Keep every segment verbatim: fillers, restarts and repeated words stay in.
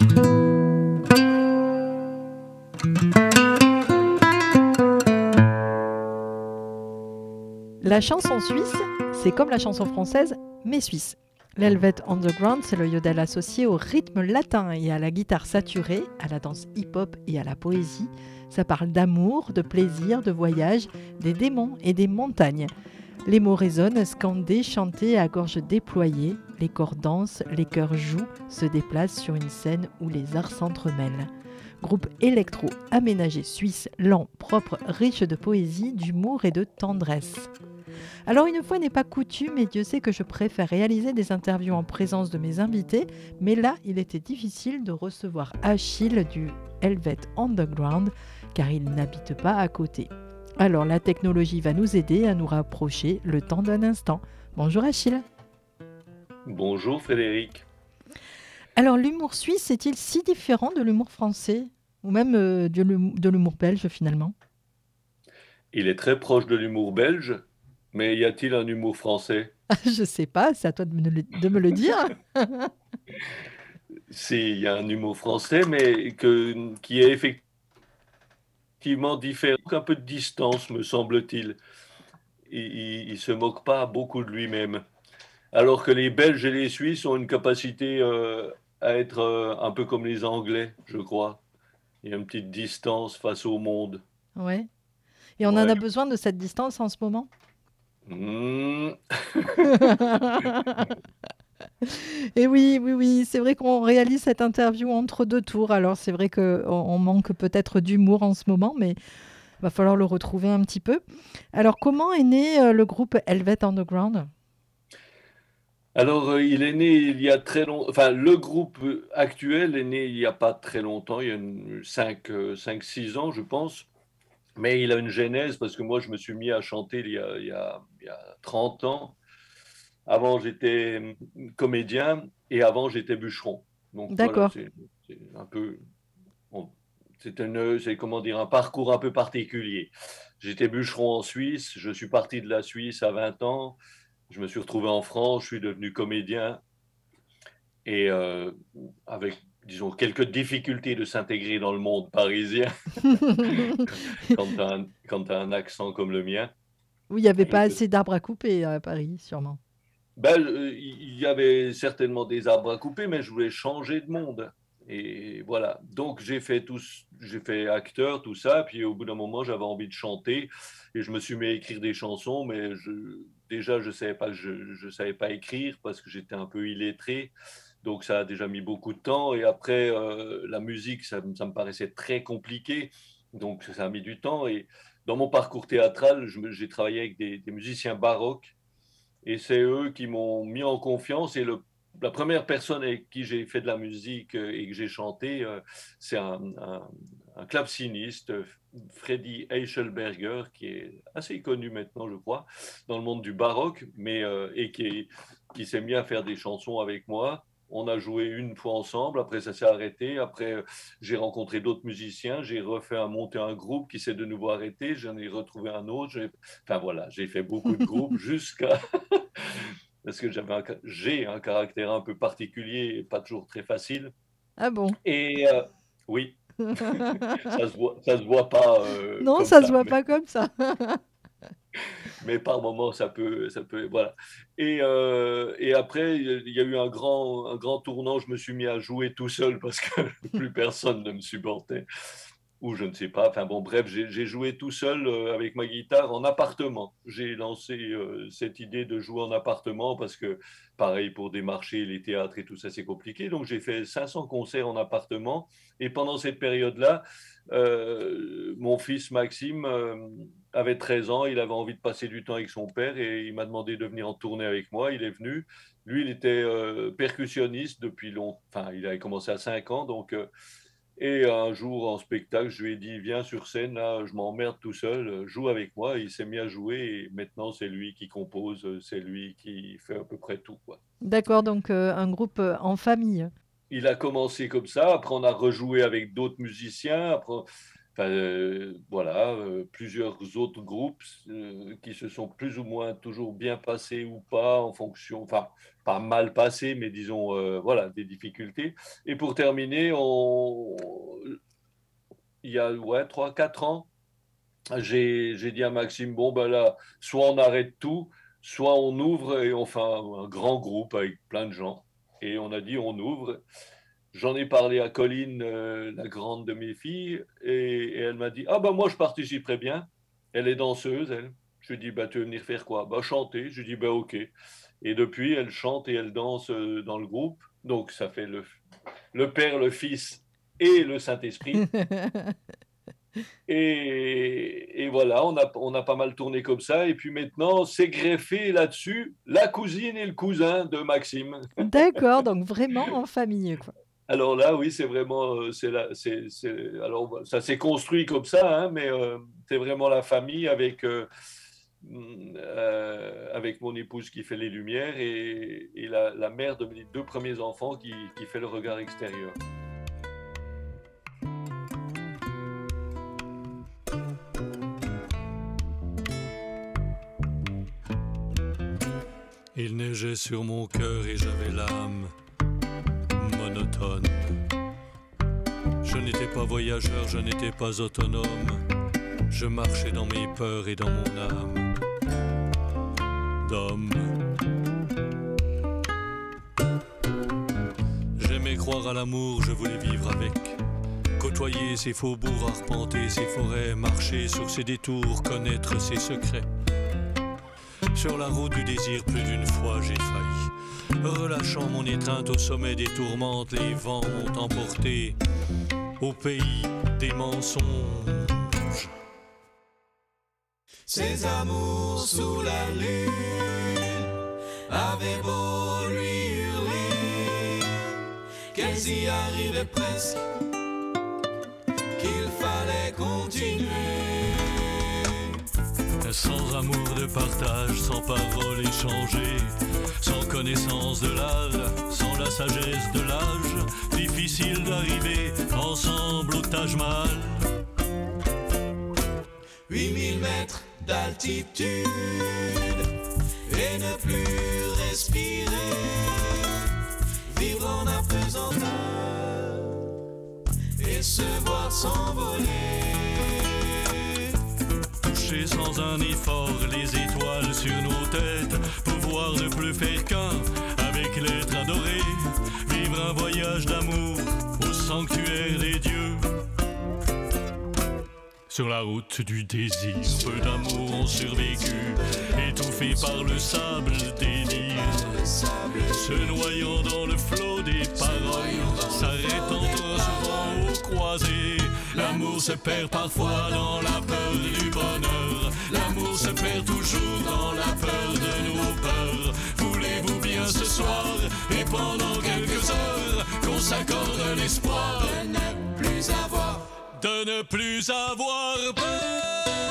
La chanson suisse, c'est comme la chanson française, mais suisse. L'Helvet Underground, c'est le yodel associé au rythme latin et à la guitare saturée, à la danse hip-hop et à la poésie. Ça parle d'amour, de plaisir, de voyage, des démons et des montagnes. Les mots résonnent, scandés, chantés à gorge déployée. Les corps dansent, les cœurs jouent, se déplacent sur une scène où les arts s'entremêlent. Groupe électro aménagé suisse, lent, propre, riche de poésie, d'humour et de tendresse. Alors une fois n'est pas coutume, et Dieu sait que je préfère réaliser des interviews en présence de mes invités, mais là il était difficile de recevoir Achille du Helvet Underground car il n'habite pas à côté. Alors la technologie va nous aider à nous rapprocher le temps d'un instant. Bonjour Achille. Bonjour Frédéric. Alors l'humour suisse est-il si différent de l'humour français ou même euh, de l'hum- de l'humour belge finalement? Il est très proche de l'humour belge, mais y a-t-il un humour français? Je sais pas, c'est à toi de me le, de me le dire. Si, il y a un humour français, mais que, qui est effectivement différent, un peu de distance, me semble-t-il. Il, il, il se moque pas beaucoup de lui-même. Alors que les Belges et les Suisses ont une capacité euh, à être euh, un peu comme les Anglais, je crois. Il y a une petite distance face au monde. Ouais. Et on en Ouais. a besoin de cette distance en ce moment. Hmm. Et oui, oui, oui, c'est vrai qu'on réalise cette interview entre deux tours. Alors c'est vrai qu'on on manque peut-être d'humour en ce moment, mais il va falloir le retrouver un petit peu. Alors comment est né euh, le groupe Helvet Underground? Alors, euh, il est né il y a très longtemps. Enfin, le groupe euh, actuel est né il n'y a pas très longtemps, il y a une- cinq, euh, cinq, six ans, je pense. Mais il a une genèse parce que moi, je me suis mis à chanter il y a, il y a, il y a trente ans. Avant, j'étais euh, comédien et avant, j'étais bûcheron. Donc voilà, D'accord, c'est c'est un peu. Bon, c'est une, c'est comment dire, un parcours un peu particulier. J'étais bûcheron en Suisse, je suis parti de la Suisse à vingt ans. Je me suis retrouvé en France, je suis devenu comédien et euh, avec, disons, quelques difficultés de s'intégrer dans le monde parisien quand tu as un, quand t'as un accent comme le mien. oui, il n'y avait Et pas que, assez d'arbres à couper à Paris, sûrement. ben, euh, il y avait certainement des arbres à couper, mais je voulais changer de monde. Et voilà. Donc j'ai fait tout, j'ai fait acteur, tout ça. Puis au bout d'un moment, j'avais envie de chanter et je me suis mis à écrire des chansons, mais je, déjà je savais pas, je, je savais pas écrire parce que j'étais un peu illettré. Donc ça a déjà mis beaucoup de temps. Et après, euh, la musique, ça, ça me paraissait très compliqué. Donc ça a mis du temps. Et dans mon parcours théâtral, je me- j'ai travaillé avec des, des musiciens baroques et c'est eux qui m'ont mis en confiance. Et le, la première personne avec qui j'ai fait de la musique euh, et que j'ai chanté, euh, c'est un, un, un claveciniste, Freddy Eichelberger, qui est assez connu maintenant, je crois, dans le monde du baroque, mais, euh, et qui, qui s'est mis à faire des chansons avec moi. On a joué une fois ensemble, après ça s'est arrêté. Après, j'ai rencontré d'autres musiciens, j'ai refait un, monter un groupe qui s'est de nouveau arrêté, j'en ai retrouvé un autre. Enfin voilà, j'ai fait beaucoup de groupes jusqu'à parce que j'avais un, j'ai un caractère un peu particulier et pas toujours très facile. Ah bon? Et euh, oui, ça se voit, ça se voit pas euh, Non, comme ça se ça, voit mais, pas comme ça. mais par moments ça peut, ça peut, voilà. Et, euh, et après il y a eu un grand, un grand tournant. Je me suis mis à jouer tout seul parce que plus personne ne me supportait. Ou je ne sais pas. Enfin bon, bref, j'ai j'ai joué tout seul euh, avec ma guitare en appartement. J'ai lancé euh, cette idée de jouer en appartement parce que, pareil, pour des marchés, les théâtres et tout ça, c'est compliqué. Donc j'ai fait cinq cents concerts en appartement. Et pendant cette période-là, euh, mon fils Maxime euh, avait treize ans. Il avait envie de passer du temps avec son père et il m'a demandé de venir en tournée avec moi. Il est venu. Lui, il était euh, percussionniste depuis longtemps. Enfin, il avait commencé à cinq ans. Donc, euh, et un jour en spectacle, je lui ai dit, viens sur scène, là, je m'emmerde tout seul, joue avec moi. Il s'est mis à jouer et maintenant c'est lui qui compose, c'est lui qui fait à peu près tout, quoi. D'accord, donc euh, un groupe euh, en famille. Il a commencé comme ça, après on a rejoué avec d'autres musiciens, après enfin, euh, voilà, euh, plusieurs autres groupes euh, qui se sont plus ou moins toujours bien passés ou pas en fonction, enfin, pas mal passés, mais disons, euh, voilà, des difficultés. Et pour terminer, on, il y a ouais, trois, quatre ans, j'ai, j'ai dit à Maxime, bon, ben là, soit on arrête tout, soit on ouvre et on fait un, un grand groupe avec plein de gens. Et on a dit, on ouvre. J'en ai parlé à Colline, euh, la grande de mes filles, et, et elle m'a dit, ah ben moi je participerai bien. Elle est danseuse, elle. Je lui ai dit, bah tu veux venir faire quoi? Bah chanter. Je lui ai dit, bah ok. Et depuis, elle chante et elle danse euh, dans le groupe. Donc ça fait le, le Père, le Fils et le Saint-Esprit. Et, et voilà, on a, on a pas mal tourné comme ça. Et puis maintenant, c'est greffé là-dessus la cousine et le cousin de Maxime. D'accord, donc vraiment en famille, quoi. Alors là, oui, c'est vraiment, euh, c'est là, c'est, c'est- alors ça s'est construit comme ça, hein, mais euh, c'est vraiment la famille avec, euh, mm, euh, avec mon épouse qui fait les lumières et, et la, la mère de mes deux premiers enfants qui, qui fait le regard extérieur. Il neigeait sur mon cœur et j'avais l'âme monotone. Je n'étais pas voyageur, je n'étais pas autonome. Je marchais dans mes peurs et dans mon âme d'homme. J'aimais croire à l'amour, je voulais vivre avec. Côtoyer ses faubourgs, arpenter ses forêts, marcher sur ses détours, connaître ses secrets. Sur la route du désir, plus d'une fois j'ai failli. Relâchant mon étreinte au sommet des tourmentes, les vents m'ont emporté au pays des mensonges. Ces amours sous la lune avaient beau lui hurler qu'elles y arrivaient presque, qu'il fallait continuer. Sans amour de partage, sans parole échangée, sans connaissance de l'âge, sans la sagesse de l'âge, difficile d'arriver ensemble au Taj Mahal. Huit mille mètres d'altitude et ne plus respirer, vivre en apesanteur et se voir s'envoler. Toucher sans un effort les étoiles sur nos têtes, pouvoir ne plus faire qu'un avec l'être adoré, vivre un voyage d'amour au sanctuaire des dieux. Sur la route du désir, peu d'amour ont survécu, étouffés par le sable des dires, se noyant dans le flot des paroles, s'arrêtant trop souvent aux croisées. L'amour se perd parfois dans la peur du bonheur, l'amour se perd toujours dans la peur de nos peurs. Voulez-vous bien ce soir et pendant quelques heures qu'on s'accorde l'espoir De ne plus avoir de ne plus avoir peur.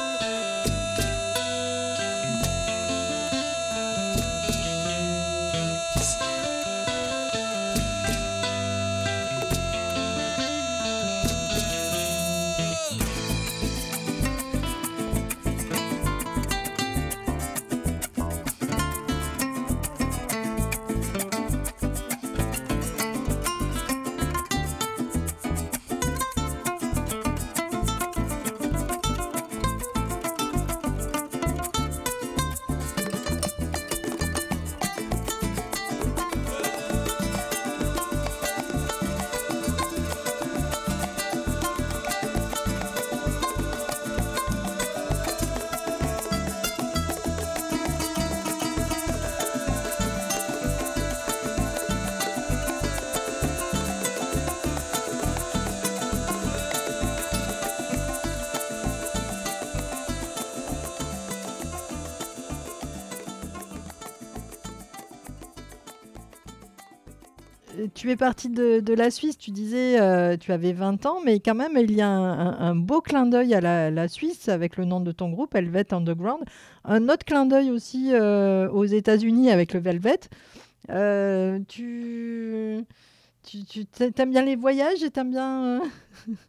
Tu es parti de, de la Suisse, tu disais, euh, tu avais vingt ans, mais quand même, il y a un, un- un beau clin d'œil à la, la Suisse avec le nom de ton groupe, Helvet Underground. Un autre clin d'œil aussi euh, aux États-Unis avec le Velvet. Euh, tu, tu, tu t'a- t'aimes bien les voyages et t'aimes bien... euh,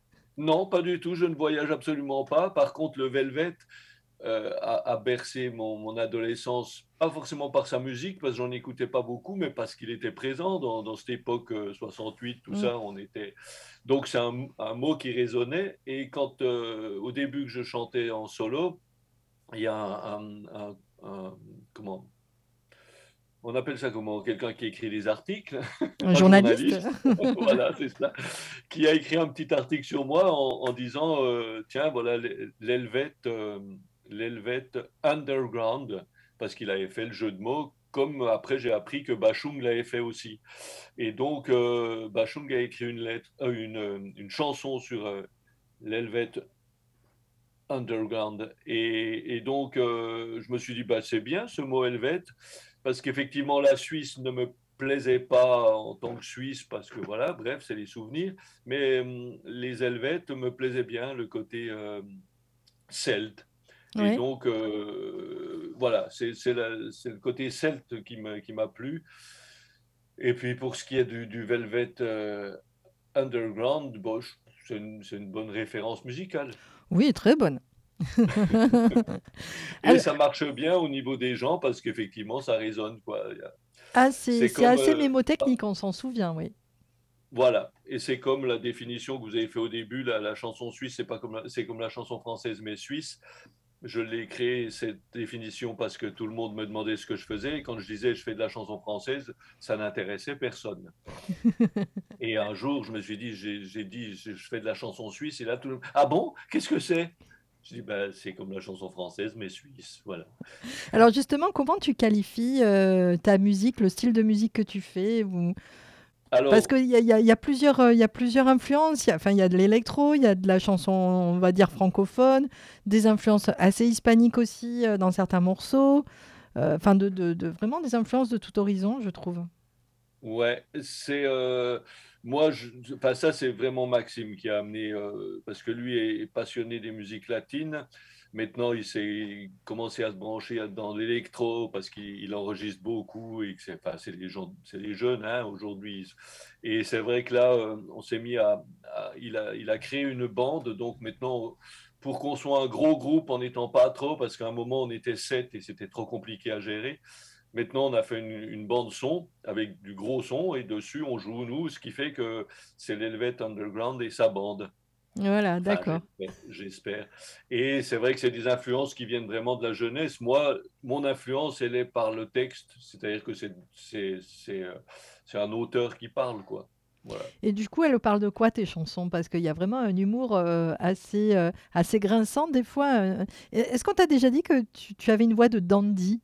Non, pas du tout, je ne voyage absolument pas. Par contre, le Velvet euh, a, a bercé mon, mon adolescence, pas forcément par sa musique, parce que j'en écoutais pas beaucoup, mais parce qu'il était présent dans, dans cette époque euh, soixante-huit, tout Mm. ça, on était... Donc c'est un, un mot qui résonnait, et quand, euh, au début que je chantais en solo, il y a un, un- un- un- comment... On appelle ça comment? Quelqu'un qui écrit des articles, Un un journaliste? journaliste, voilà, c'est ça, qui a écrit un petit article sur moi en, en disant, euh, tiens, voilà, l'Helvète, euh, l'Helvète underground, parce qu'il avait fait le jeu de mots, comme après j'ai appris que Bachung l'avait fait aussi. Et donc, euh, Bachung a écrit une lettre, euh, une, euh, une chanson sur euh, l'Helvète underground. Et, et donc, euh, je me suis dit, bah, c'est bien ce mot helvète, parce qu'effectivement, la Suisse ne me plaisait pas en tant que Suisse, parce que voilà, bref, c'est les souvenirs, mais hum, les Helvètes me plaisaient bien, le côté euh, celte. Et Oui. donc, euh, voilà, c'est c'est la- c'est le côté celte qui m'a qui m'a plu. Et puis, pour ce qui est du, du Velvet euh, Underground, bon, je- c'est une, c'est une bonne référence musicale. Oui, très bonne. Et Alors, ça marche bien au niveau des gens parce qu'effectivement, ça résonne, quoi. Il y a- ah, c'est C'est c'est comme, assez euh, ah, mémotechnique, on s'en souvient, oui. voilà. Et c'est comme la définition que vous avez fait au début, la, la chanson suisse, c'est pas comme la, c'est comme la chanson française, mais suisse. Je l'ai créé, cette définition, parce que tout le monde me demandait ce que je faisais. Et quand je disais je fais de la chanson française, ça n'intéressait personne. Et un jour, je me suis dit, j'ai j'ai dit, je je fais de la chanson suisse. Et là, tout le monde, ah bon? Qu'est-ce que c'est? Je dis, bah, c'est comme la chanson française, mais suisse. Voilà. Alors justement, comment tu qualifies euh, ta musique, le style de musique que tu fais ou... Parce Alors, qu'il y a, il y a- il y a plusieurs, euh, il y a plusieurs influences. Il y a, enfin, il y a de l'électro, il y a de la chanson, on va dire, francophone, des influences assez hispaniques aussi euh, dans certains morceaux. Euh, Enfin, de, de- de- vraiment des influences de tout horizon, je trouve. ouais, c'est euh, moi, je, enfin, ça c'est vraiment Maxime qui a amené, euh, parce que lui est passionné des musiques latines. Maintenant, il s'est commencé à se brancher dans l'électro parce qu'il il enregistre beaucoup et que c'est, enfin, c'est les gens, c'est les jeunes hein, aujourd'hui. Et c'est vrai que là, euh, on s'est mis à, à- il a, il a créé une bande. Donc maintenant, pour qu'on soit un gros groupe en n'étant pas trop, parce qu'à un moment on était sept et c'était trop compliqué à gérer. Maintenant, on a fait une, une bande son avec du gros son et dessus, on joue nous, ce qui fait que c'est l'Helvet Underground et sa bande. Voilà, Enfin, d'accord. j'espère. j'espère. Et c'est vrai que c'est des influences qui viennent vraiment de la jeunesse. Moi, mon influence, elle est par le texte, c'est-à-dire que c'est c'est c'est euh, c'est un auteur qui parle, quoi. Voilà. Et du coup, elle parle de quoi tes chansons? Parce qu'il y a vraiment un humour euh, assez, euh, assez grinçant des fois. euh. Est-ce qu'on t'a déjà dit que tu, tu avais une voix de dandy?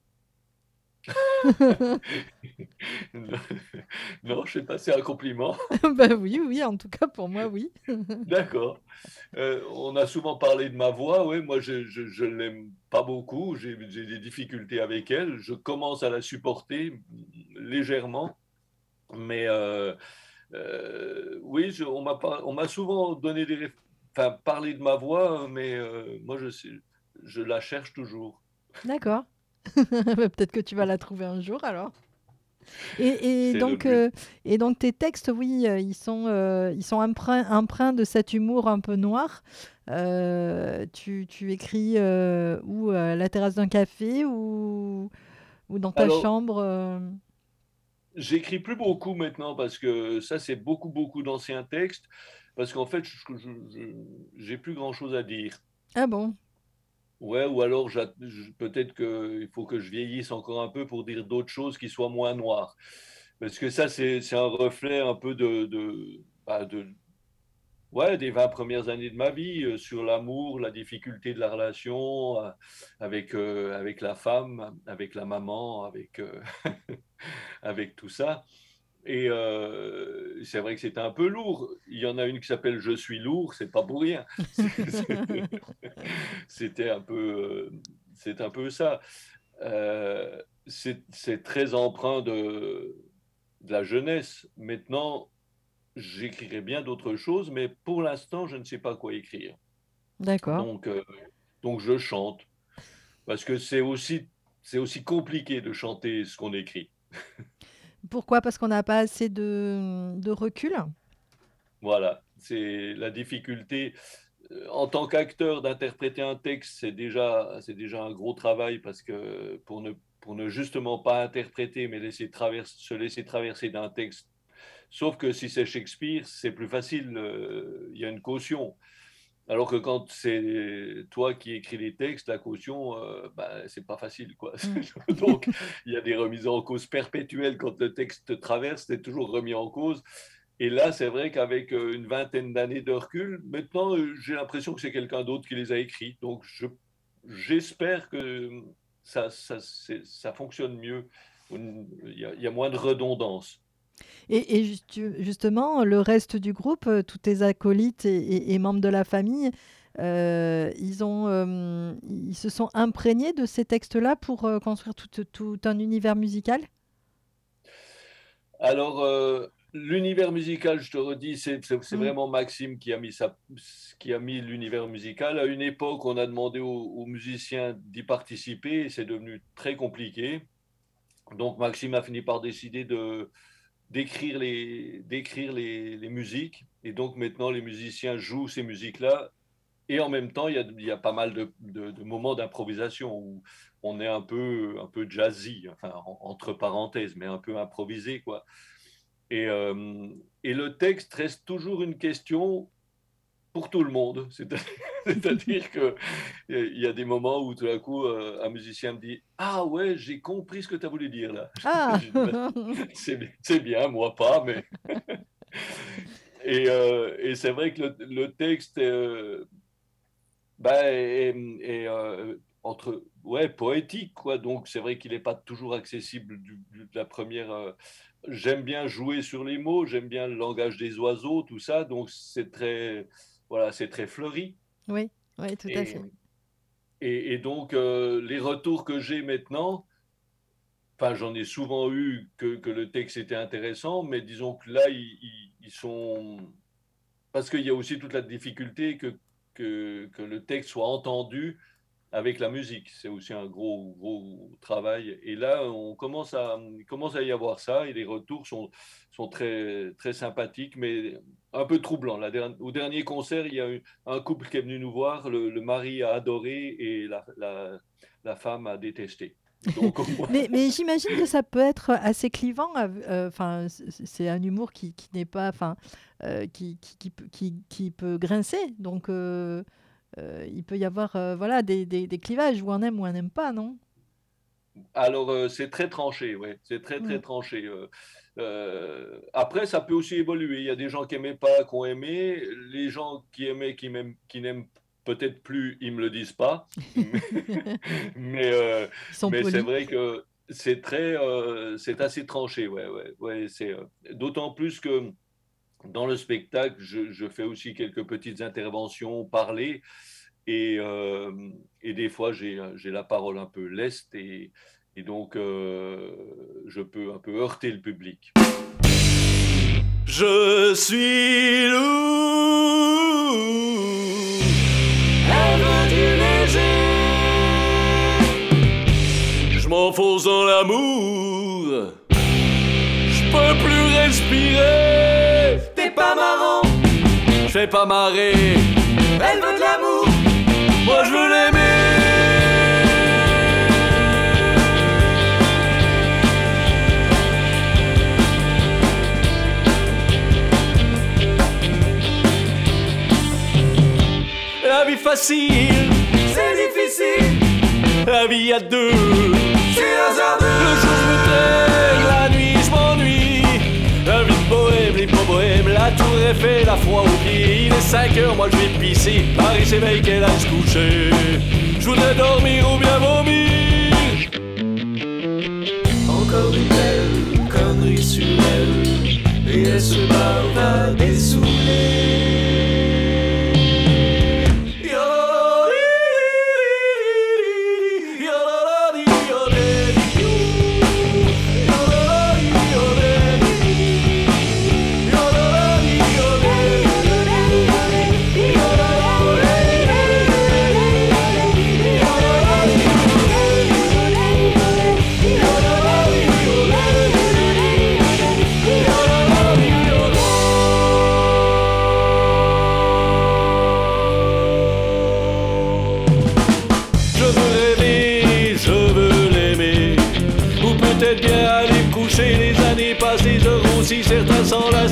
Non, je sais pas, c'est un compliment. Bah oui, oui, en tout cas pour moi, oui. D'accord. Euh, on a souvent parlé de ma voix, oui, moi je, je, je l'aime pas beaucoup, j'ai j'ai des difficultés avec elle, je commence à la supporter légèrement, mais euh, euh, oui, je- on m'a pas- on m'a souvent donné des, réf- enfin, parlé de ma voix, mais euh, moi je sais, je la cherche toujours. D'accord. Bah, peut-être que tu vas la trouver un jour alors. Et, et C'est le donc, but. euh, et donc tes textes, oui, euh, ils sont, euh, ils sont empreints, empreints de cet humour un peu noir. Euh, tu, tu écris euh, où à la terrasse d'un café ou, ou dans ta Alors, chambre euh j'écris plus beaucoup maintenant parce que ça c'est beaucoup beaucoup d'anciens textes, parce qu'en fait je, je- je- j'ai plus grand-chose à dire. Ah bon? Ouais, ou alors j'a- je- peut-être qu'il faut que je vieillisse encore un peu pour dire d'autres choses qui soient moins noires. Parce que ça, c'est c'est un reflet un peu de, de, bah, de- ouais, des vingt premières années de ma vie, euh, sur l'amour, la difficulté de la relation euh, avec, euh, avec la femme, avec la maman, avec, euh, avec tout ça. Et euh, c'est vrai que c'était un peu lourd. Il y en a une qui s'appelle Je suis lourd, c'est pas pour rien. C'est- c'est- C'était un peu, euh, c'est un peu ça. Euh, c'est c'est très empreint de, de la jeunesse. Maintenant, j'écrirai bien d'autres choses, mais pour l'instant, je ne sais pas quoi écrire. D'accord. Donc, euh, donc je chante, parce que c'est aussi, c'est aussi compliqué de chanter ce qu'on écrit. Pourquoi? Parce qu'on n'a pas assez de, de recul? Voilà. c'est la difficulté. En tant qu'acteur, d'interpréter un texte, c'est déjà, c'est déjà un gros travail parce que pour ne, pour ne justement pas interpréter, mais laisser traverse, se laisser traverser d'un texte. Sauf que si c'est Shakespeare, c'est plus facile, euh, il y a une caution. Alors que quand c'est toi qui écris les textes, la caution, euh, bah, c'est pas facile, quoi. Mm. Donc, il y a des remises en cause perpétuelles quand le texte te traverse, c'est toujours remis en cause. Et là, c'est vrai qu'avec euh, une vingtaine d'années de recul, maintenant, euh, j'ai l'impression que c'est quelqu'un d'autre qui les a écrits. Donc, je, j'espère que ça, ça, c'est- ça fonctionne mieux. Il y a, il y a moins de redondance. Et, et justu- justement, le reste du groupe, euh, tous tes acolytes et, et- et membres de la famille, euh, ils ont, euh, ils se sont imprégnés de ces textes-là pour euh, construire tout, tout un univers musical? Alors, euh, l'univers musical, je te redis, c'est c'est- c'est Mm. vraiment Maxime qui a mis ça, qui a mis l'univers musical. À une époque, on a demandé aux, aux musiciens d'y participer et c'est devenu très compliqué. Donc, Maxime a fini par décider de d'écrire les, d'écrire les, les musiques. Et donc, maintenant, les musiciens jouent ces musiques-là. Et en même temps, il y a, il y a pas mal de, de- de moments d'improvisation où on est un peu, un peu jazzy, enfin, en- entre parenthèses, mais un peu improvisé, quoi. Et, euh, et le texte reste toujours une question pour tout le monde. C'est- C'est-à-dire qu'il y a des moments où tout à coup, euh, un musicien me dit: «Ah ouais, j'ai compris ce que tu as voulu dire là.» Ah! Je dis, bah, c'est bi- c'est bien, moi pas, mais. Et, euh, et c'est vrai que le, le texte euh, bah, est, est, euh, entre, ouais, poétique, quoi. Donc c'est vrai qu'il n'est pas toujours accessible du- du- de la première. euh, J'aime bien jouer sur les mots, j'aime bien le langage des oiseaux, tout ça. Donc c'est très, voilà, c'est très fleuri. Oui, oui, tout à Et, fait. et, et donc euh, les retours que j'ai maintenant, enfin j'en ai souvent eu que, que le texte était intéressant, mais disons que là ils, ils- ils sont, parce qu'il y a aussi toute la difficulté que, que, que le texte soit entendu avec la musique. C'est aussi un gros, gros travail. Et là, on commence à, il commence à y avoir ça et les retours sont, sont très, très sympathiques, mais un peu troublants. La dernière- au dernier concert, il y a eu un couple qui est venu nous voir. Le, le mari a adoré et la, la, la femme a détesté. Donc, au moins, Mais, mais j'imagine que ça peut être assez clivant. av- euh, Enfin, c- c- c'est un humour qui, qui n'est pas, enfin, euh, qui, qui, qui, peut- qui- qui peut grincer. Donc, euh, euh, il peut y avoir, euh, voilà, des, des, des clivages où on aime ou on n'aime pas, non? alors, euh, c'est très tranché, ouais. C'est très, très Mm. tranché. euh. Euh, après, ça peut aussi évoluer. Il y a des gens qui n'aimaient pas, qui ont aimé. Les gens qui aimaient, qui m'aiment- qui n'aiment peut-être plus, ils me le disent pas. Mais, euh, Ils sont mais c'est polis. vrai que c'est très, euh, c'est assez tranché, ouais, ouais, ouais. C'est euh, d'autant plus que dans le spectacle, je, je fais aussi quelques petites interventions parlées et, euh, et des fois j'ai, j'ai la parole un peu leste et, et donc euh, je peux un peu heurter le public. Je suis loup, rêve du léger. Je m'enfonce dans l'amour, je peux plus respirer. T'es pas marrant, je fais pas marrer. Elle veut de l'amour, moi je veux l'aimer. La vie facile, c'est difficile. La vie à deux, c'est hasardeux. Le jour je me traîne, la nuit je m'ennuie. La vie de bohème, l'hypo-bohème, la tour Eiffel, la froid aux pieds. Il est cinq heures, moi je vais pisser. Paris s'éveille, qu'elle aille se coucher. Je voudrais dormir ou bien vomir. Encore une belle connerie sur elle, et elle se barre, va dessouler.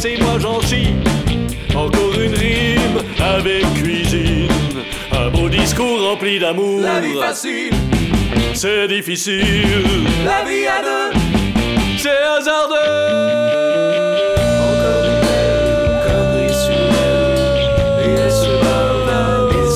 et moi j'en chie. Encore une rime avec cuisine. Un beau discours rempli d'amour. La vie facile, C'est difficile, la vie à deux. c'est hasardeux. Encore une belle connerie sur elle, et elle se barre d'un des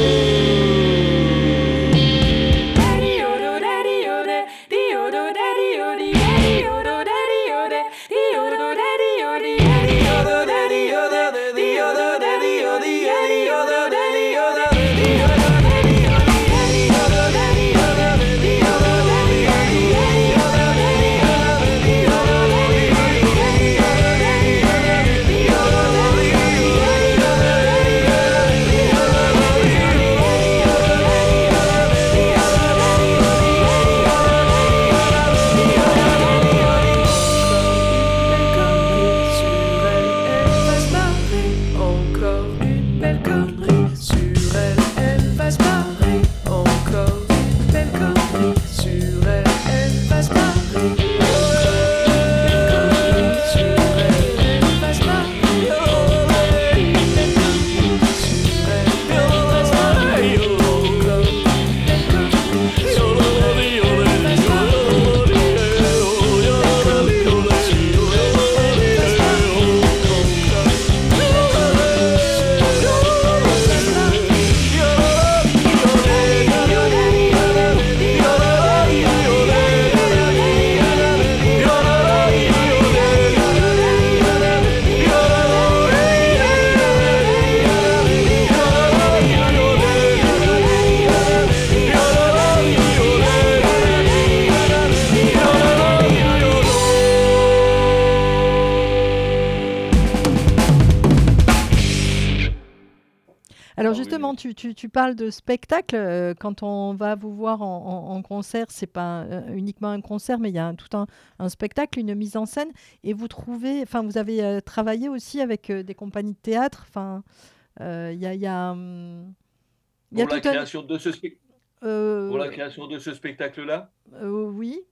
Alors Ah oui, justement, oui. tu, tu- tu parles de spectacle. euh, Quand on va vous voir en, en- en concert, c'est pas euh, uniquement un concert, mais il y a un- tout un, un spectacle, une mise en scène. Et vous trouvez, enfin, vous avez euh, travaillé aussi avec euh, des compagnies de théâtre. Enfin, euh, il y a, il y a, hum, il y a Pour la tout un. création de ce, spec- pour la euh, création de ce spectacle-là? euh, oui,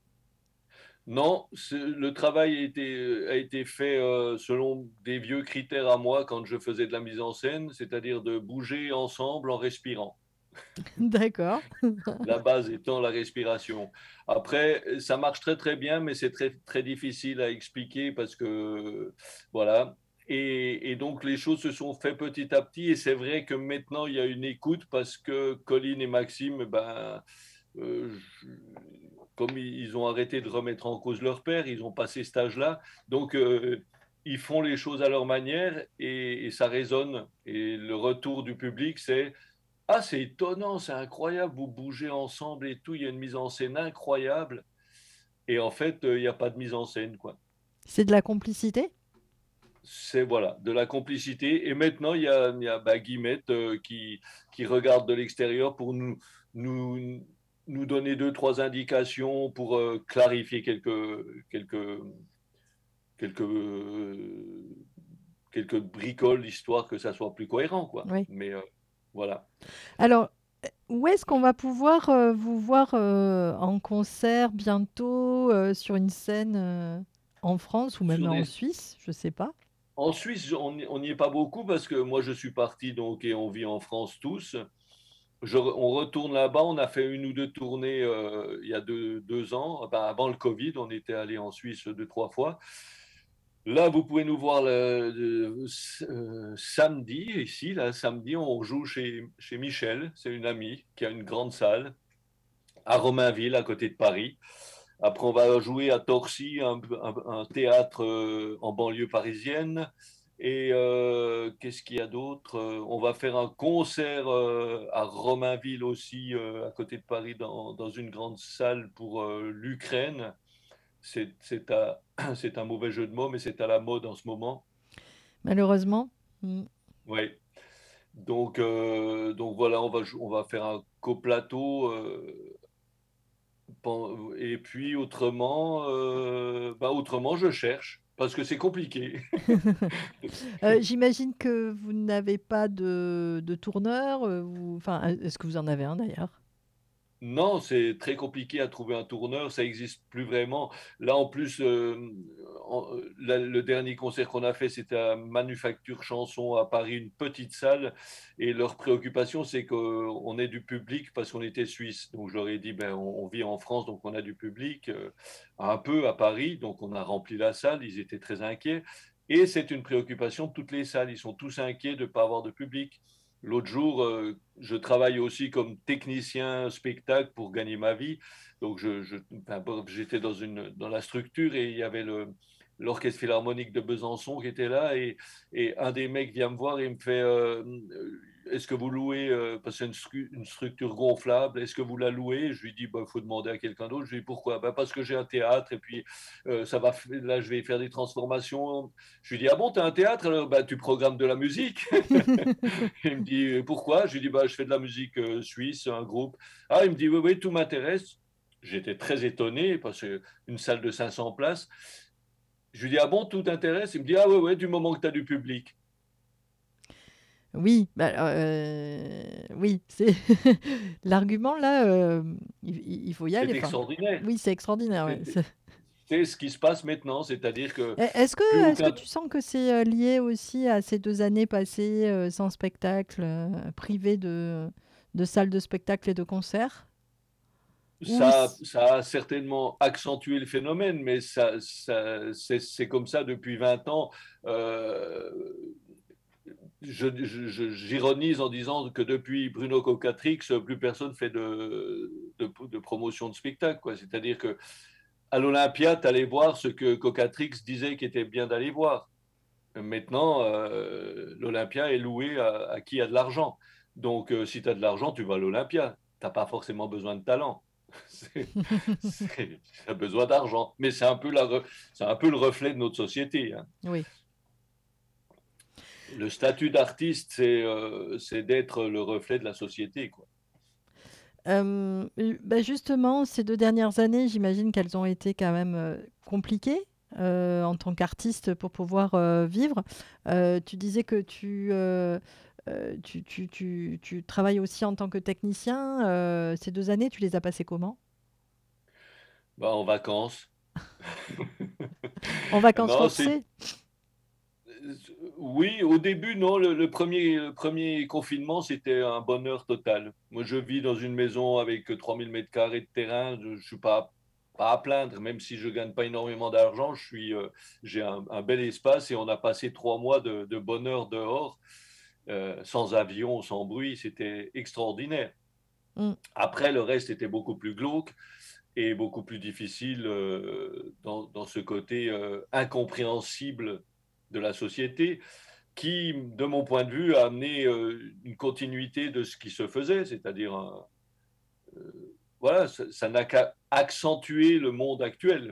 Non, c'est- le travail a été, a été fait euh, selon des vieux critères à moi quand je faisais de la mise en scène, c'est-à-dire de bouger ensemble en respirant. d'accord. La base étant la respiration. Après, ça marche très très bien, mais c'est très très difficile à expliquer parce que voilà. Et, et donc les choses se sont faites petit à petit. Et c'est vrai que maintenant il y a une écoute parce que Colline et Maxime, ben, euh, je- comme ils ils ont arrêté de remettre en cause leur père, ils ont passé cet âge-là. Donc euh, ils font les choses à leur manière et, et ça résonne. Et le retour du public, c'est ah, c'est étonnant, c'est incroyable, vous bougez ensemble et tout, il y a une mise en scène incroyable. Et en fait, euh, il n'y a pas de mise en scène, quoi. C'est de la complicité. C'est voilà, de la complicité. Et maintenant, il y a, il y a bah, Guillemette euh, qui, qui regarde de l'extérieur pour nous, nous, nous donner deux, trois indications pour euh, clarifier quelques, quelques, quelques, euh, quelques bricoles, histoire que ça soit plus cohérent, quoi. Oui. Mais euh, voilà. Alors, euh, où est-ce qu'on va pouvoir euh, vous voir euh, en concert bientôt euh, sur une scène euh, en France ou même Sur en des, Suisse, je sais pas. En Suisse, on n'y on n'y est pas beaucoup parce que moi, je suis parti donc et on vit en France tous. Je re- on retourne là-bas. On a fait une ou deux tournées euh, il y a deux, deux ans. Enfin, avant le Covid, on était allé en Suisse deux, trois fois. Là, vous pouvez nous voir le, le- euh, samedi, ici, là, samedi, on joue chez, chez Michel. C'est une amie qui a une grande salle à Romainville, à côté de Paris. Après, on va jouer à Torcy, un, un- un théâtre euh, en banlieue parisienne. Et euh, qu'est-ce qu'il y a d'autre? Euh, On va faire un concert euh, à Romainville aussi, euh, à côté de Paris, dans, dans une grande salle pour euh, l'Ukraine. C'est, c'est à- c'est un mauvais jeu de mots, mais c'est à la mode en ce moment. Malheureusement. Mm. Oui. Donc, euh, donc voilà, on va, jou- on va faire un coplateau. euh, pen- et puis autrement, euh, bah, autrement, je cherche parce que c'est compliqué. Euh, j'imagine que vous n'avez pas de, de tourneur. euh, ou- Enfin, est-ce que vous en avez un d'ailleurs? Non, c'est très compliqué à trouver un tourneur, ça n'existe plus vraiment. Là, en plus, euh, en- la- le dernier concert qu'on a fait, c'était à Manufacture Chanson à Paris, une petite salle. Et leur préoccupation, c'est qu'on ait du public parce qu'on était suisse. Donc, je leur ai dit, ben, on, on vit en France, donc on a du public, euh, un peu à Paris. Donc, on a rempli la salle, ils étaient très inquiets. Et c'est une préoccupation de toutes les salles. Ils sont tous inquiets de ne pas avoir de public. L'autre jour, euh, je travaille aussi comme technicien spectacle pour gagner ma vie. Donc, je, je- enfin, bon, j'étais dans une, dans la structure et il y avait le, l'Orchestre Philharmonique de Besançon qui était là. Et, et un des mecs vient me voir et il me fait euh, est-ce que vous louez, euh, parce que c'est une, stru- une structure gonflable, est-ce que vous la louez? Je lui dis il faut demander à quelqu'un d'autre. Je lui dis pourquoi? Ben, parce que j'ai un théâtre et puis euh, ça va, f- là, je vais faire des transformations. Je lui dis ah bon, tu as un théâtre? Alors, ben, tu programmes de la musique. Il me dit euh, pourquoi? Je lui dis bah, je fais de la musique euh, suisse, un groupe. Ah, il me dit oui, oui, tout m'intéresse. J'étais très étonné parce qu'une salle de cinq cents places. Je lui dis ah bon, tout t'intéresse? Il me dit ah oui, oui, du moment que tu as du public. Oui, bah, euh, oui, c'est l'argument là, euh, il, il faut y aller. C'est Enfin, extraordinaire. oui, c'est extraordinaire. Ouais. C'est C'est- c'est ce qui se passe maintenant, c'est-à-dire que Eh, Est-ce plus que, est-ce que aucun. tu sens que c'est euh, lié aussi à ces deux années passées euh, sans spectacle, euh, privées de, de salles de spectacle et de concerts? Ou Ça, c- ça a certainement accentué le phénomène, mais ça, ça, c'est c'est comme ça depuis vingt ans. Euh, je, je- j'ironise en disant que depuis Bruno Cocatrix, plus personne fait de, de, de promotion de spectacle, quoi. C'est-à-dire que à l'Olympia, tu allais voir ce que Cocatrix disait qu'il était bien d'aller voir. Maintenant, euh, l'Olympia est loué à, à qui a de l'argent. Donc, euh, si tu as de l'argent, tu vas à l'Olympia. Tu n'as pas forcément besoin de talent. C'est, c'est, tu as besoin d'argent. Mais c'est un peu la, re- c'est un peu le reflet de notre société, hein. Oui. Le statut d'artiste, c'est euh, c'est d'être le reflet de la société, quoi. Euh, euh, bah, justement, ces deux dernières années, j'imagine qu'elles ont été quand même euh, compliquées euh, en tant qu'artiste pour pouvoir euh, vivre. Euh, tu disais que tu, euh, euh, tu, tu, tu, tu travailles aussi en tant que technicien. Euh, ces deux années, tu les as passées comment? Bah, en vacances. En vacances Non, c'est forcées? oui, au début, non. Le, le premier, le premier confinement, c'était un bonheur total. Moi, je vis dans une maison avec trois mille mètres carrés de terrain. Je ne suis pas, pas à plaindre, même si je gagne pas énormément d'argent. Je suis, euh, j'ai un, un bel espace et on a passé trois mois de, de bonheur dehors, euh, sans avion, sans bruit. C'était extraordinaire. Mm. Après, le reste était beaucoup plus glauque et beaucoup plus difficile euh, dans, dans ce côté euh, incompréhensible de la société qui, de mon point de vue, a amené euh, une continuité de ce qui se faisait, c'est-à-dire, un- voilà, ça ça n'a qu'à accentuer le monde actuel.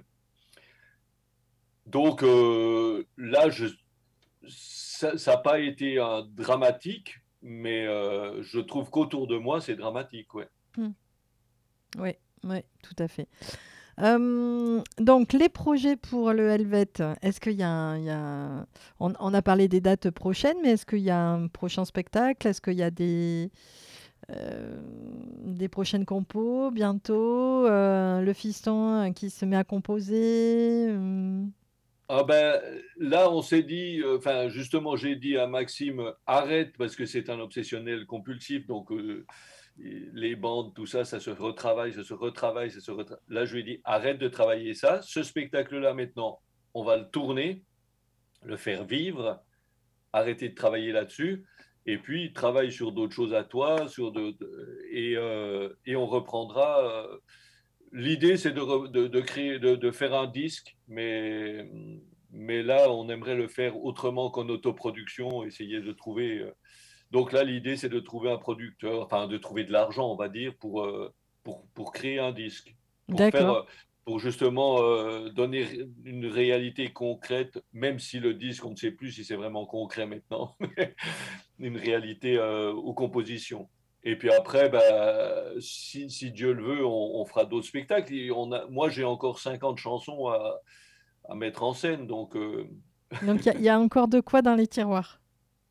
Donc euh, là, je, ça n'a pas été un dramatique, mais euh, je trouve qu'autour de moi, c'est dramatique, ouais. Mm. Oui, oui, tout à fait. Euh, donc, les projets pour le Helvet, est-ce qu'il y a, un- il y a un- on, on a parlé des dates prochaines, mais est-ce qu'il y a un prochain spectacle? Est-ce qu'il y a des, euh, des prochaines compos bientôt? Euh, le fiston euh, qui se met à composer? hum, Ah ben, là, on s'est dit, euh, enfin, justement, j'ai dit à Maxime, arrête, parce que c'est un obsessionnel compulsif, donc euh, les bandes, tout ça, ça se retravaille, ça se retravaille, ça se retravaille. Là, je lui ai dit, arrête de travailler ça. Ce spectacle-là, maintenant, on va le tourner, le faire vivre, arrêter de travailler là-dessus, et puis travaille sur d'autres choses à toi, sur de, et, euh, et on reprendra. euh, L'idée, c'est de, re- de, de créer, de, de faire un disque, mais, mais là, on aimerait le faire autrement qu'en autoproduction, essayer de trouver. euh, Donc là, l'idée, c'est de trouver un producteur, enfin, de trouver de l'argent, on va dire, pour, euh, pour, pour créer un disque, pour faire, D'accord. euh, pour justement euh, donner une réalité concrète, même si le disque, on ne sait plus si c'est vraiment concret maintenant, une réalité euh, aux compositions. Et puis après, bah, si, si Dieu le veut, on, on fera d'autres spectacles. Et on a, moi, j'ai encore cinquante chansons à, à mettre en scène. Donc, euh, Donc, il y, a il y a encore de quoi dans les tiroirs.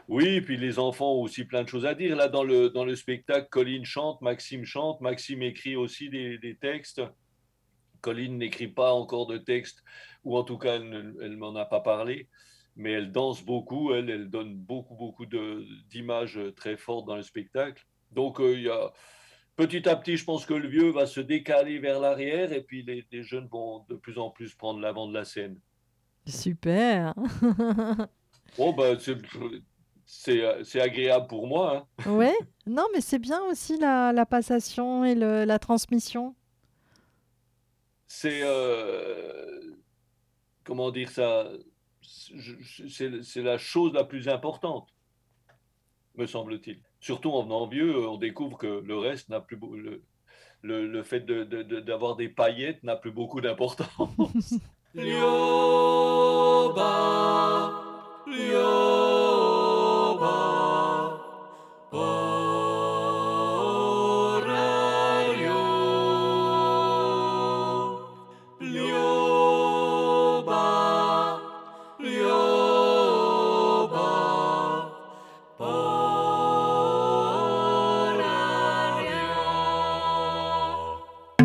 Oui, puis les enfants ont aussi plein de choses à dire. Là, dans le, dans le spectacle, Colline chante, Maxime chante, Maxime écrit aussi des, des textes. Colline n'écrit pas encore de texte, ou en tout cas, elle ne elle m'en a pas parlé, mais elle danse beaucoup, elle, elle donne beaucoup, beaucoup de, d'images très fortes dans le spectacle. Donc, euh, il y a, petit à petit, je pense que le vieux va se décaler vers l'arrière, et puis les, les jeunes vont de plus en plus prendre l'avant de la scène. Super. Bon, ben, c'est, c'est, c'est agréable pour moi, hein. Ouais. Non, mais c'est bien aussi la, la passation et le- la transmission. C'est, euh, comment dire ça, c'est, c'est la chose la plus importante, me semble-t-il. Surtout en venant vieux, on découvre que le reste n'a plus beau- le, le, le fait de, de- de- d'avoir des paillettes n'a plus beaucoup d'importance. Lioba, Lioba, orario. Lioba, Lioba, orario.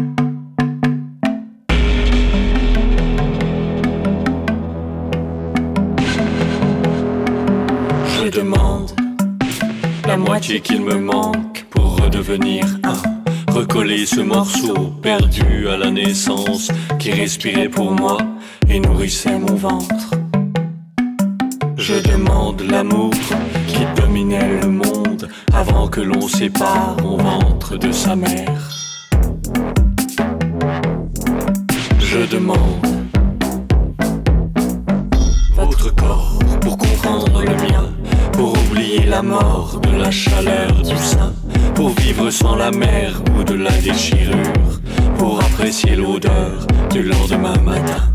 Je demande la moitié qu'il me manque pour redevenir un. Recoller ce morceau perdu à la naissance qui respirait pour moi et nourrissait mon ventre. Je demande l'amour qui dominait le monde avant que l'on sépare mon ventre de sa mère. Je demande votre corps pour comprendre le mien, pour oublier la mort de la chaleur du sein, pour vivre sans la mer ou de la déchirure, pour apprécier l'odeur du lendemain matin.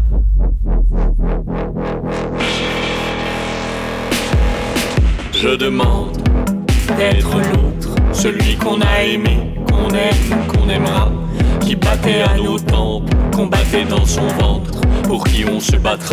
Je demande d'être l'autre, celui qu'on a aimé, qu'on aime, qu'on aimera, qui battait à nos tempes, qu'on battait dans son ventre, pour qui on se battra.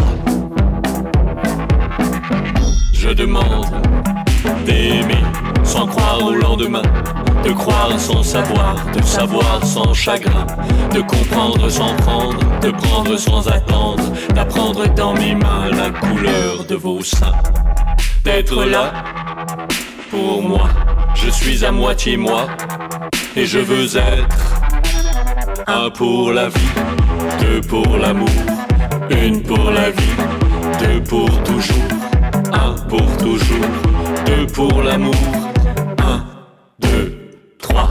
Je demande d'aimer sans croire au lendemain, de croire sans savoir, de savoir sans chagrin, de comprendre sans prendre, de prendre sans attendre, d'apprendre dans mes mains la couleur de vos seins. D'être là pour moi, je suis à moitié moi, et je veux être un pour la vie, deux pour l'amour, une pour la vie, deux pour toujours. Un pour toujours, deux pour l'amour. Un, deux, trois.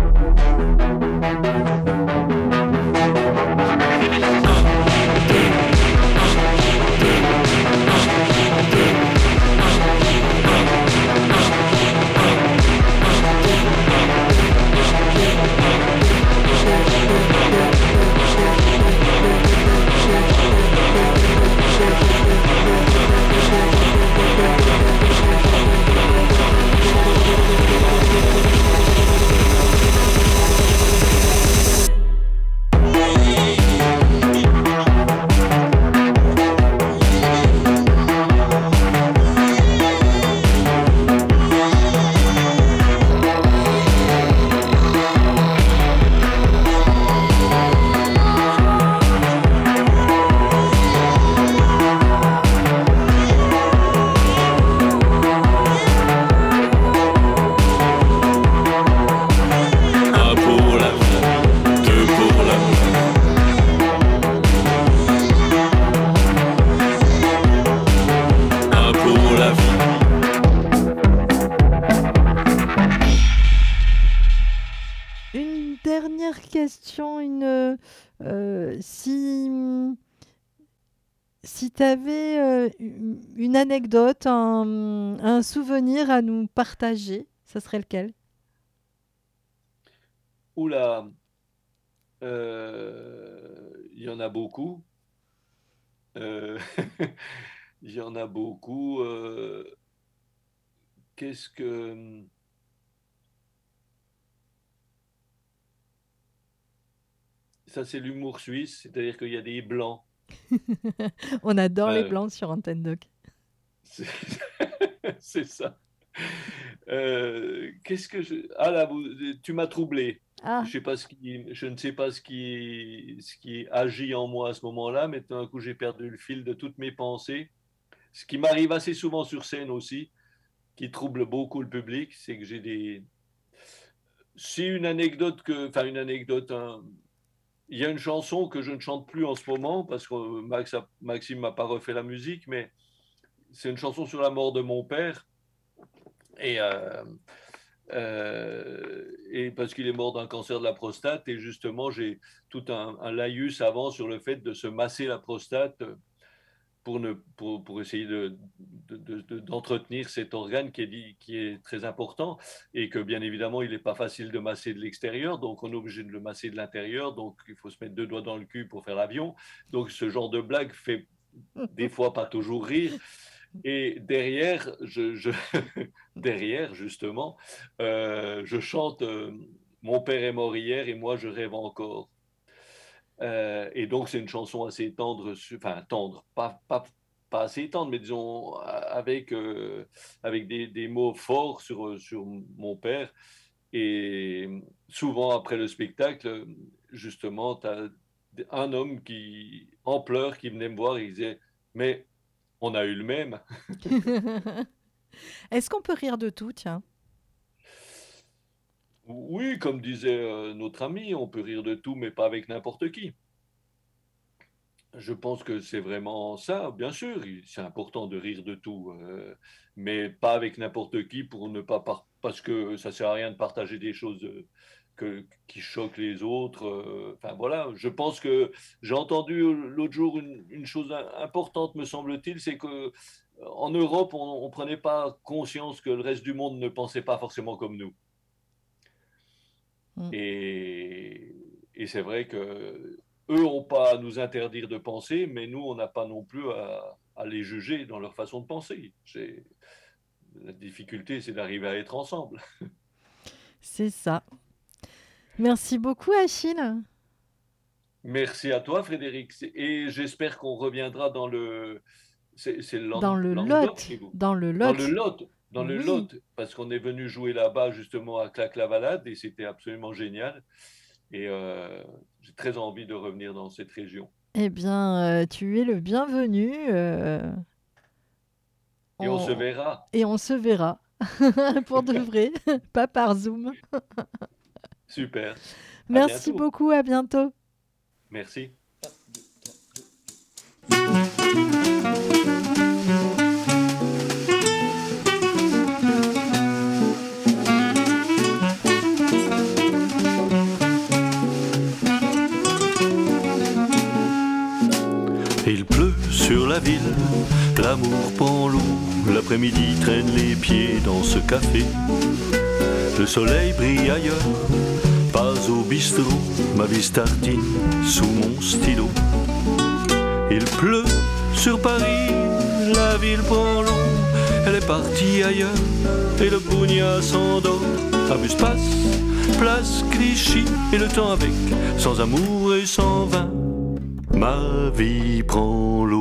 Question, une, euh, si, si tu avais euh, une une anecdote, un, un souvenir à nous partager, ça serait lequel? Oula, euh, il y en a beaucoup. Euh, il y en a beaucoup. euh, qu'est-ce que... Ça, c'est l'humour suisse, c'est-à-dire qu'il y a des blancs. On adore les Enfin, blancs sur Antenne Doc. c'est c'est ça. Euh, qu'est-ce que je... Ah là, vous- tu m'as troublé. Ah, Je sais pas ce qui, je ne sais pas ce qui, ce qui agit en moi à ce moment-là, mais tout d'un coup, j'ai perdu le fil de toutes mes pensées. Ce qui m'arrive assez souvent sur scène aussi, qui trouble beaucoup le public, c'est que j'ai des... Si une anecdote que... Enfin, une anecdote, un- il y a une chanson que je ne chante plus en ce moment, parce que Max a- Maxime m'a pas refait la musique, mais c'est une chanson sur la mort de mon père. Et, euh, euh, et parce qu'il est mort d'un cancer de la prostate, et justement, j'ai tout un, un laïus avant sur le fait de se masser la prostate pour, ne, pour, pour essayer de, de, de, de, d'entretenir cet organe qui est, dit, qui est très important, et que bien évidemment, il n'est pas facile de masser de l'extérieur, donc on est obligé de le masser de l'intérieur, donc il faut se mettre deux doigts dans le cul pour faire l'avion. Donc ce genre de blague fait des fois pas toujours rire. Et derrière, je, je derrière justement, euh, je chante euh, Mon père est mort hier et moi je rêve encore. Euh, et donc c'est une chanson assez tendre, enfin tendre, pas, pas, pas assez tendre, mais disons avec, euh, avec des, des mots forts sur, sur mon père. Et souvent après le spectacle, justement, tu as un homme qui, en pleurs qui venait me voir et il disait, mais on a eu le même. est-ce qu'on peut rire de tout, tiens? Oui, comme disait euh, notre ami, on peut rire de tout, mais pas avec n'importe qui. Je pense que c'est vraiment ça, bien sûr, il- c'est important de rire de tout, euh, mais pas avec n'importe qui pour ne pas par- parce que ça sert à rien de partager des choses euh, que- qui choquent les autres. euh, Enfin voilà, je pense que j'ai entendu l'autre jour une, une chose im- importante, me semble-t-il, c'est que euh, en Europe, on ne prenait pas conscience que le reste du monde ne pensait pas forcément comme nous. Mm. Et, et c'est vrai que eux n'ont pas à nous interdire de penser, mais nous, on n'a pas non plus à, à les juger dans leur façon de penser. C'est- La difficulté, c'est d'arriver à être ensemble. C'est ça. Merci beaucoup, Achille. Merci à toi, Frédéric. Et j'espère qu'on reviendra dans le... C'est c'est le Dans Lang- le Languedoc Lot. chez vous? Dans le Dans le Lot. Lot. Dans le Oui. Lot. Parce qu'on est venu jouer là-bas, justement, à Clac-la-Valade, et c'était absolument génial. Et euh, j'ai très envie de revenir dans cette région. Eh bien, euh, tu es le bienvenu. euh, Et on se on- verra. Et on se verra. Pour de vrai. Pas par Zoom. Super. À Merci bientôt. beaucoup. À bientôt. Merci. Il pleut sur la ville, l'amour pend l'eau, l'après-midi traîne les pieds dans ce café. Le soleil brille ailleurs, pas au bistrot, ma vie se tartine sous mon stylo. Il pleut sur Paris, la ville prend l'eau, elle est partie ailleurs, et le bougna s'endort. Un bus passe, place Clichy, et le temps avec, sans amour et sans vin. Ma vie prend l'eau.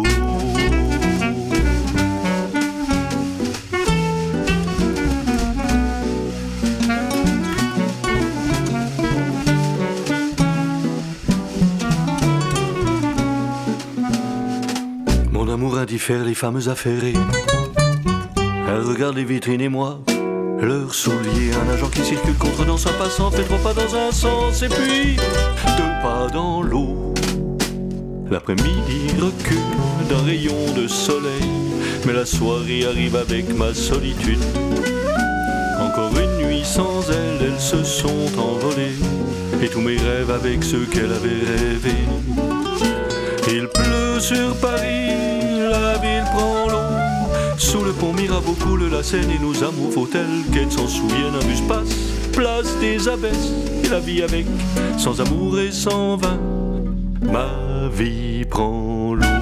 Mon amour indiffère les fameuses affairées. Elle regarde les vitrines et moi, leurs souliers. Un agent qui circule contre dans un passant fait trois pas dans un sens et puis deux pas dans l'eau. L'après-midi recule d'un rayon de soleil, mais la soirée arrive avec ma solitude. Encore une nuit sans elle, elles se sont envolées, et tous mes rêves avec ceux qu'elle avait rêvés. Il pleut sur Paris, la ville prend l'eau. Sous le pont Mirabeau coule la Seine et nos amours faut-elle qu'elles s'en souviennent. Un bus passe, place des abbesses, et la vie avec, sans amour et sans vin. Ma vie prend l'eau.